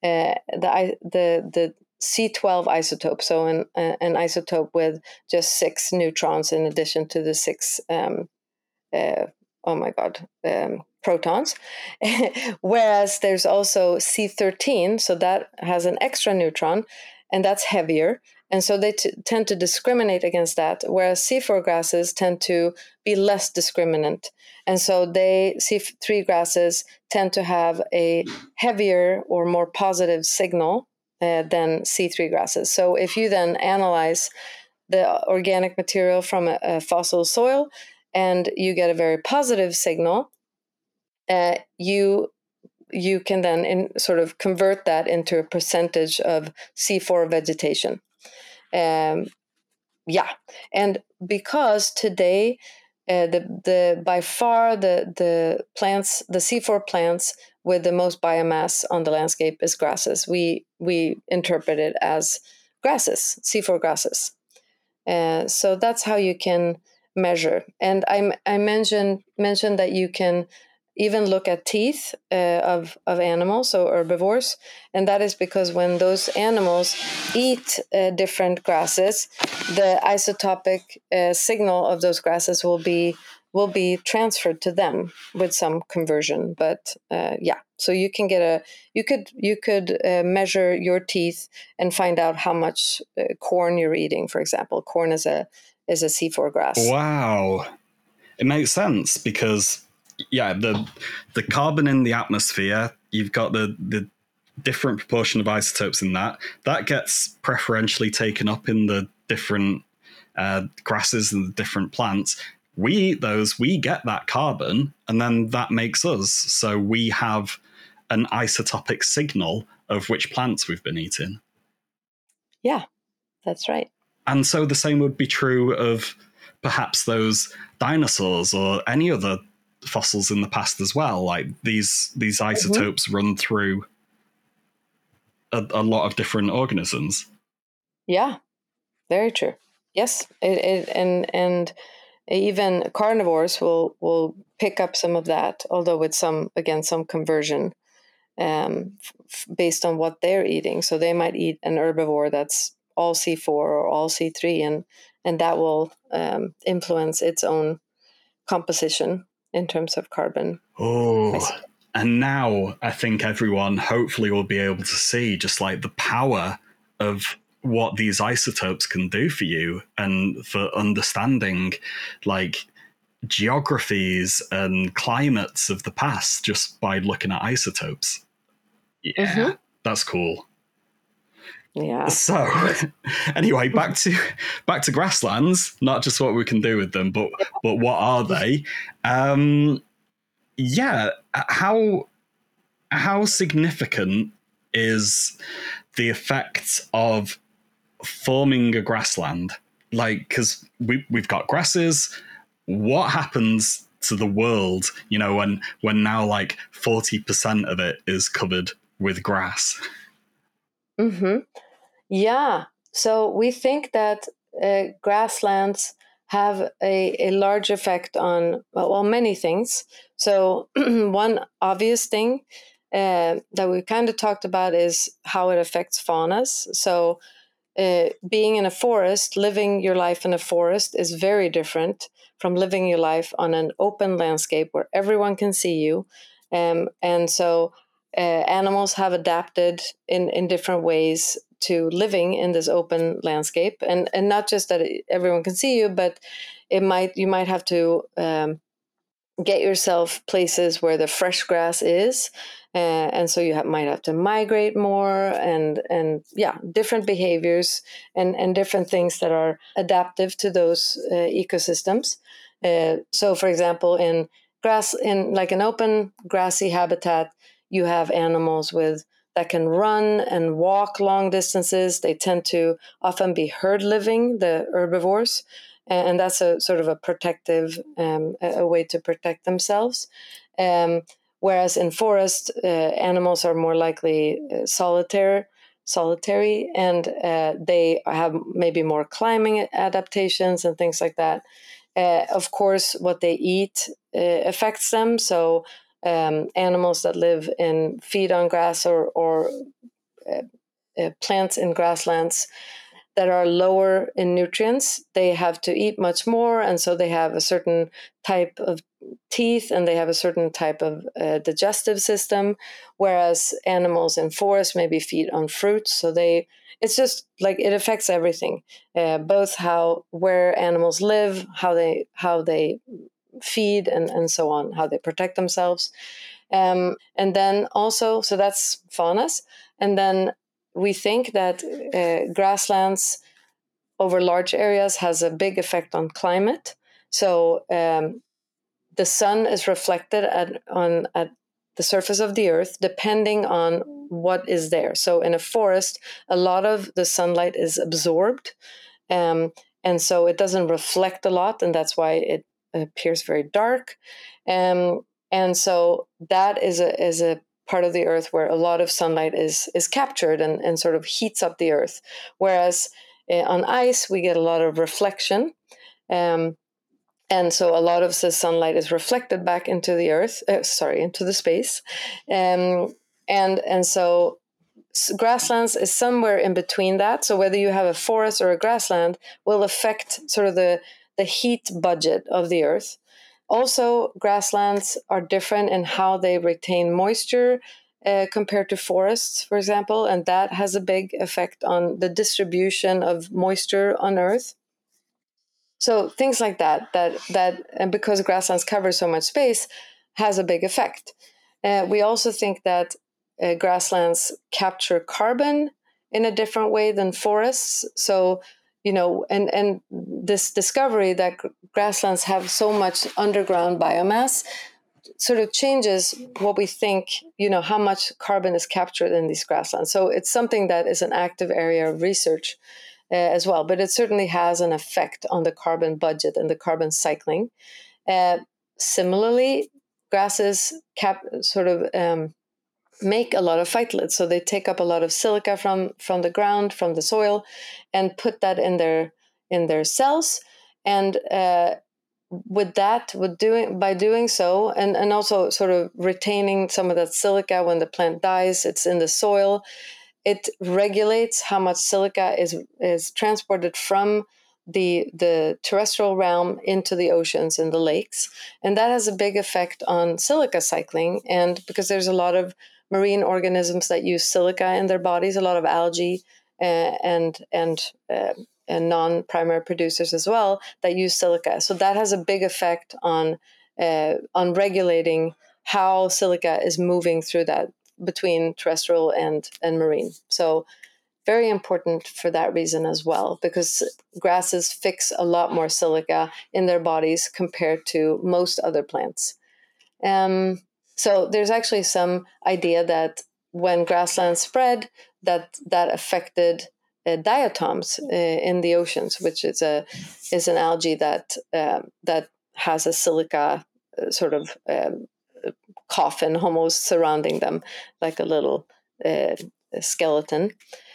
the C12 isotope, so an isotope with just 6 neutrons in addition to the 6 protons. Whereas there's also C13, so that has an extra neutron, and that's heavier. And so they tend to discriminate against that, whereas C4 grasses tend to be less discriminant. And so C3 grasses tend to have a heavier or more positive signal than C3 grasses. So if you then analyze the organic material from a fossil soil and you get a very positive signal, you can then sort of convert that into a percentage of C4 vegetation. And because today by far the plants, the C4 plants with the most biomass on the landscape is grasses. We interpret it as grasses, C4 grasses. So that's how you can measure. And I mentioned that you can even look at teeth of animals, so herbivores, and that is because when those animals eat different grasses, the isotopic signal of those grasses will be transferred to them with some conversion. But so you can get you could measure your teeth and find out how much corn you're eating. For example, corn is a C4 grass. Wow, it makes sense because the carbon in the atmosphere, you've got the different proportion of isotopes in that gets preferentially taken up in the different grasses and the different plants. We eat those, we get that carbon, and then that makes us. So we have an isotopic signal of which plants we've been eating. Yeah, that's right. And so the same would be true of perhaps those dinosaurs or any other fossils in the past as well. Like these isotopes run through a lot of different organisms. Yeah, very true. Yes, and even carnivores will pick up some of that, although with some conversion based on what they're eating. So they might eat an herbivore that's all C4 or all C3, and that will influence its own composition in terms of carbon. Oh, and now I think everyone hopefully will be able to see just like the power of what these isotopes can do for you, and for understanding like geographies and climates of the past just by looking at isotopes. Yeah, that's cool. Yeah. So anyway, back to grasslands, not just what we can do with them, but what are they? How significant is the effect of forming a grassland? Like, because we've got grasses. What happens to the world, when now like 40% of it is covered with grass? Yeah. So we think that grasslands have a large effect on, many things. So one obvious thing that we kind of talked about is how it affects faunas. So being in a forest, living your life in a forest is very different from living your life on an open landscape where everyone can see you. And so animals have adapted in different ways to living in this open landscape. And not just that everyone can see you, but you might have to get yourself places where the fresh grass is. And so you might have to migrate more, and different behaviors and different things that are adaptive to those ecosystems. So, for example, in like an open grassy habitat, you have animals that can run and walk long distances. They tend to often be herd living, the herbivores, and that's a sort of a protective a way to protect themselves. Whereas in forest, animals are more likely solitary, and they have maybe more climbing adaptations and things like that. Of course, what they eat affects them. So animals that feed on grass or plants in grasslands that are lower in nutrients, they have to eat much more, and so they have a certain type of teeth and they have a certain type of digestive system, whereas animals in forests maybe feed on fruits. So it's just like it affects everything, both where animals live, how they feed, and so on, how they protect themselves. And then also, so that's faunas. And then we think that grasslands over large areas has a big effect on climate. So the sun is reflected at the surface of the earth depending on what is there. So in a forest, a lot of the sunlight is absorbed, and so it doesn't reflect a lot, and that's why it appears very dark. And so that is a part of the earth where a lot of sunlight is captured and sort of heats up the earth. Whereas on ice, we get a lot of reflection. And so a lot of the sunlight is reflected back into the earth, into the space. And so grasslands is somewhere in between that. So whether you have a forest or a grassland will affect sort of the heat budget of the earth. Also, grasslands are different in how they retain moisture compared to forests, for example, and that has a big effect on the distribution of moisture on Earth. So things like that, and because grasslands cover so much space, has a big effect. We also think that grasslands capture carbon in a different way than forests. So, and this discovery that grasslands have so much underground biomass sort of changes what we think, how much carbon is captured in these grasslands. So it's something that is an active area of research as well, but it certainly has an effect on the carbon budget and the carbon cycling. Similarly, grasses make a lot of phytoliths, so they take up a lot of silica from the ground, from the soil, and put that in their cells. And by doing so, and also sort of retaining some of that silica when the plant dies, it's in the soil. It regulates how much silica is transported from the terrestrial realm into the oceans and the lakes, and that has a big effect on silica cycling. And because there's a lot of marine organisms that use silica in their bodies, a lot of algae and non-primary producers as well that use silica. So that has a big effect on regulating how silica is moving through that between terrestrial and marine. So very important for that reason as well, because grasses fix a lot more silica in their bodies compared to most other plants. So there's actually some idea that when grasslands spread, that affected diatoms in the oceans, which is an algae that has a silica sort of coffin almost surrounding them, like a little skeleton.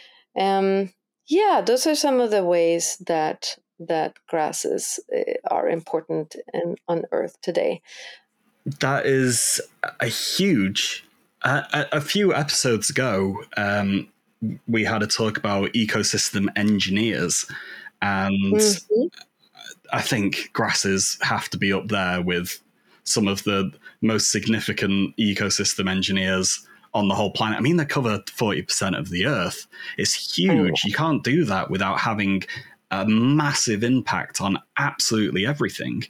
Those are some of the ways that grasses are important on Earth today. That is a huge. A few episodes ago, we had a talk about ecosystem engineers, and I think grasses have to be up there with some of the most significant ecosystem engineers on the whole planet. I mean, they cover 40% of the Earth. It's huge. You can't do that without having a massive impact on absolutely everything.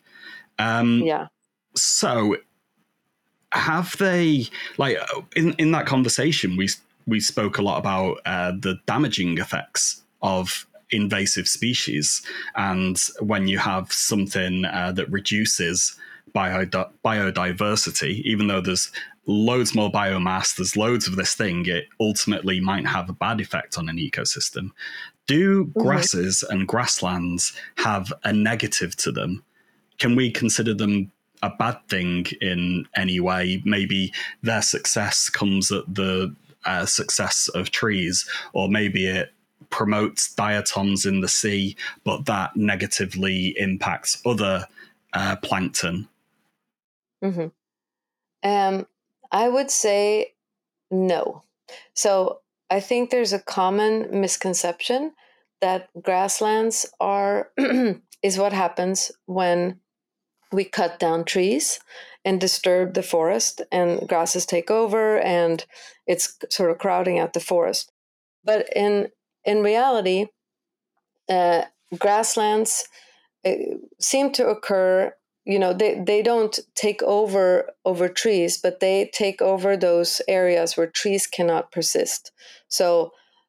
So have they, like, in that conversation, we spoke a lot about the damaging effects of invasive species, and when you have something that reduces biodiversity, even though there's loads more biomass, there's loads of this thing, it ultimately might have a bad effect on an ecosystem. Do grasses and grasslands have a negative to them? Can we consider them a bad thing in any way? Maybe their success comes at the success of trees, or maybe it promotes diatoms in the sea, but that negatively impacts other plankton. I would say no. So I think there's a common misconception that grasslands are is what happens when we cut down trees and disturb the forest, and grasses take over, and it's sort of crowding out the forest. But in reality, grasslands seem to occur. They don't take over trees, but they take over those areas where trees cannot persist. So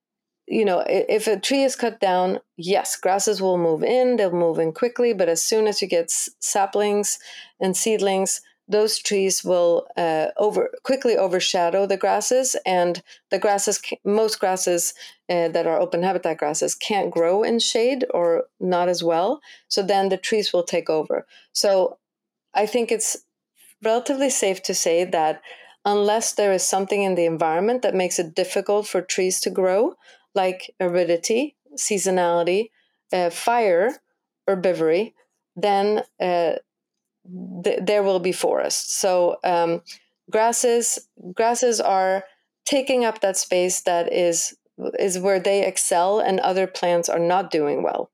if a tree is cut down, yes, grasses will move in, they'll move in quickly, but as soon as you get saplings and seedlings, those trees will quickly overshadow the grasses, and most grasses that are open habitat grasses can't grow in shade, or not as well. So then the trees will take over. So I think it's relatively safe to say that unless there is something in the environment that makes it difficult for trees to grow, like aridity, seasonality, fire, herbivory, then there will be forests. So grasses are taking up that space that is where they excel, and other plants are not doing well.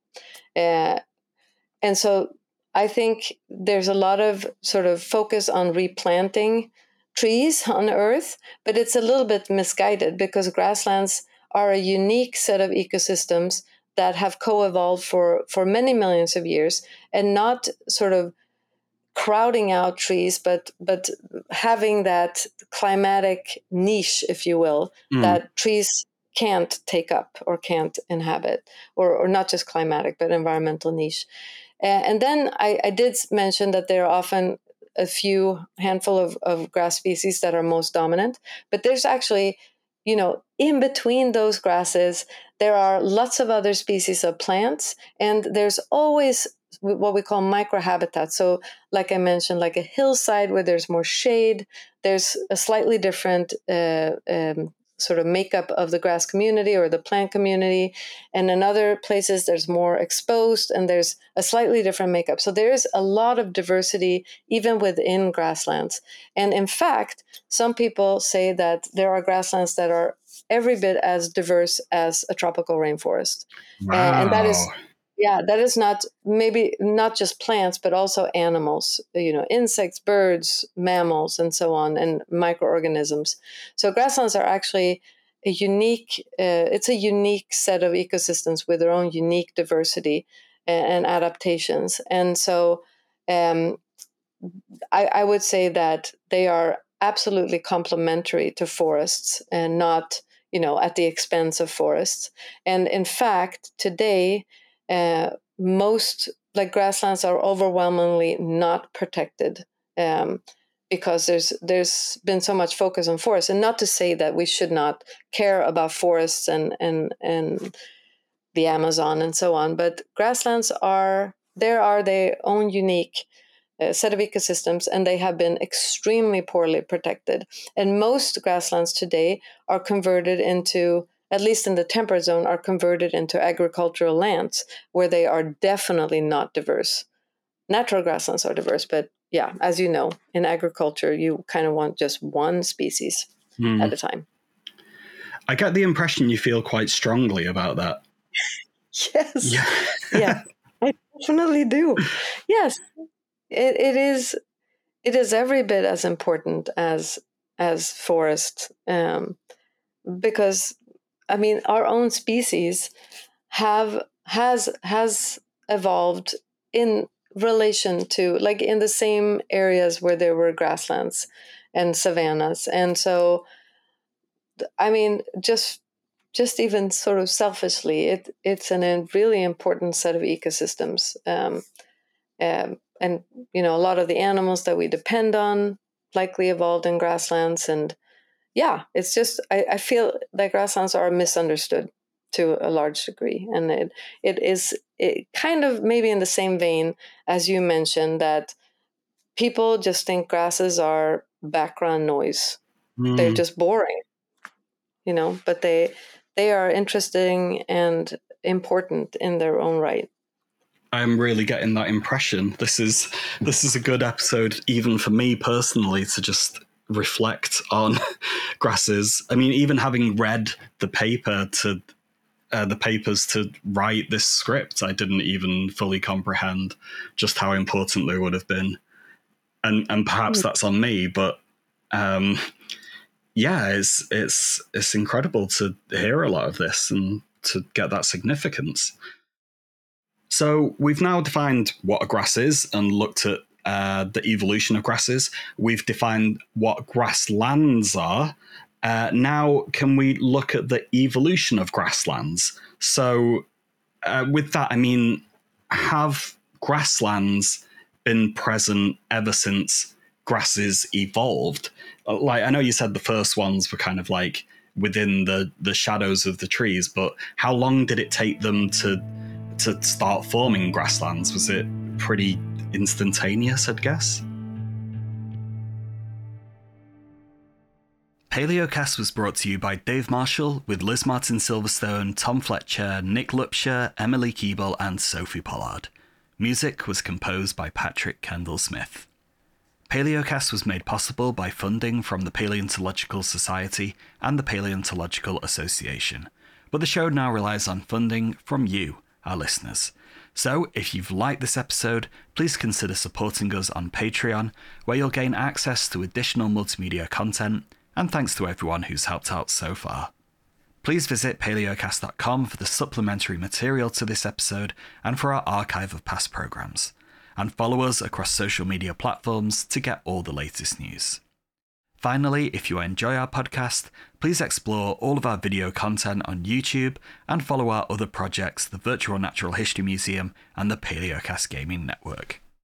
And so I think there's a lot of sort of focus on replanting trees on Earth, but it's a little bit misguided, because grasslands are a unique set of ecosystems that have co-evolved for many millions of years, and not sort of crowding out trees, but having that climatic niche, if you will, that trees can't take up or can't inhabit, or not just climatic, but environmental niche. And then I did mention that there are often a handful of grass species that are most dominant, but there's actually, in between those grasses, there are lots of other species of plants, and there's always what we call microhabitats. So, like I mentioned, like a hillside where there's more shade, there's a slightly different sort of makeup of the grass community or the plant community. And in other places, there's more exposed, and there's a slightly different makeup. So there is a lot of diversity even within grasslands. And in fact, some people say that there are grasslands that are every bit as diverse as a tropical rainforest. Wow. And that is not maybe not just plants, but also animals, insects, birds, mammals, and so on, and microorganisms. So grasslands are actually it's a unique set of ecosystems with their own unique diversity and adaptations. And so I would say that they are absolutely complementary to forests, and not, at the expense of forests. And in fact, today, most grasslands are overwhelmingly not protected, because there's been so much focus on forests. And not to say that we should not care about forests and the Amazon and so on, but grasslands are their own unique set of ecosystems, and they have been extremely poorly protected. And most grasslands today are converted into, at least in the temperate zone, are converted into agricultural lands, where they are definitely not diverse. Natural grasslands are diverse, but yeah, as you know, in agriculture, you kind of want just one species at a time. I get the impression you feel quite strongly about that. Yes. Yeah, I definitely do. Yes, it is. It is every bit as important as forest, because I mean our own species has evolved in relation to, like, in the same areas where there were grasslands and savannas, and so I mean just even sort of selfishly, it's a really important set of ecosystems. And a lot of the animals that we depend on likely evolved in grasslands, and yeah, it's just I feel that grasslands are misunderstood to a large degree, and it kind of maybe in the same vein as you mentioned, that people just think grasses are background noise. They're just boring, but they are interesting and important in their own right. I'm really getting that impression. This is a good episode, even for me personally, to just reflect on grasses. I mean, even having read the papers to write this script, I didn't even fully comprehend just how important they would have been. And perhaps that's on me, but yeah, it's incredible to hear a lot of this and to get that significance. So we've now defined what a grass is and looked at the evolution of grasses. We've defined what grasslands are. Now, can we look at the evolution of grasslands? So with that, I mean, have grasslands been present ever since grasses evolved? Like, I know you said the first ones were kind of like within the shadows of the trees, but how long did it take them to start forming grasslands? Was it pretty instantaneous, I'd guess? Paleocast was brought to you by Dave Marshall, with Liz Martin Silverstone, Tom Fletcher, Nick Lupsher, Emily Keeble, and Sophie Pollard. Music was composed by Patrick Kendall Smith. Paleocast was made possible by funding from the Paleontological Society and the Paleontological Association, but the show now relies on funding from you, our listeners. So, if you've liked this episode, please consider supporting us on Patreon, where you'll gain access to additional multimedia content, and thanks to everyone who's helped out so far. Please visit paleocast.com for the supplementary material to this episode and for our archive of past programmes, and follow us across social media platforms to get all the latest news. Finally, if you enjoy our podcast, please explore all of our video content on YouTube and follow our other projects, the Virtual Natural History Museum and the Paleocast Gaming Network.